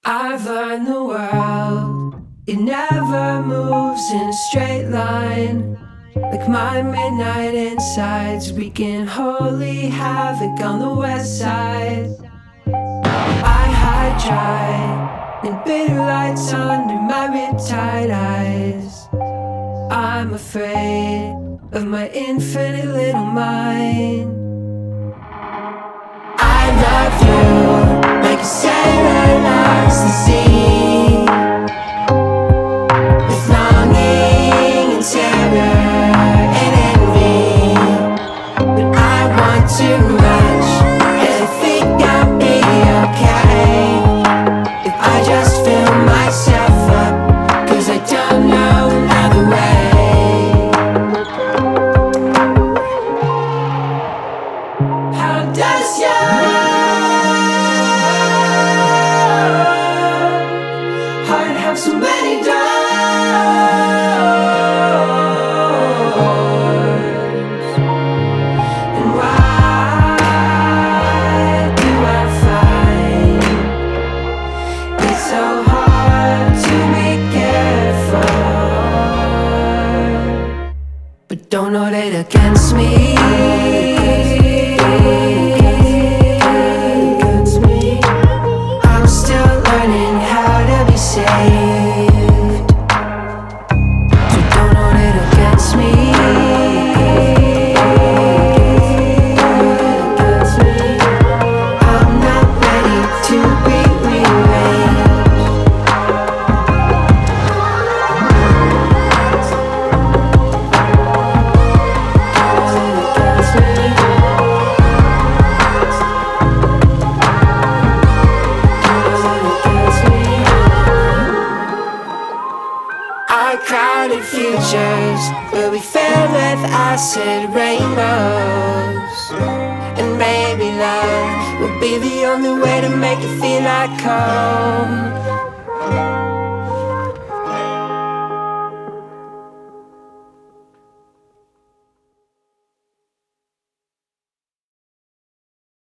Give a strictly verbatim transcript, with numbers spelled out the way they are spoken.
I've learned the world, it never moves in a straight line. Like my midnight insides wreaking holy havoc on the west side. I hide dry in bitter lights under my riptide eyes. I'm afraid of my infinite little mind. I love you like a sailor loves the sea, with longing and terror and envy. But I want too much, and I think I'll be okay if I just fill myself up, 'cause I don't know another way. How does your heart have so many doors? And why do I find it so hard to be careful? But don't hold it against me. I'm still learning how to be saved, so don't hold it against me. I'm not ready to be rearranged. Against me. Our crowded futures will be filled with acid rainbows, and maybe love will be the only way to make it feel like home.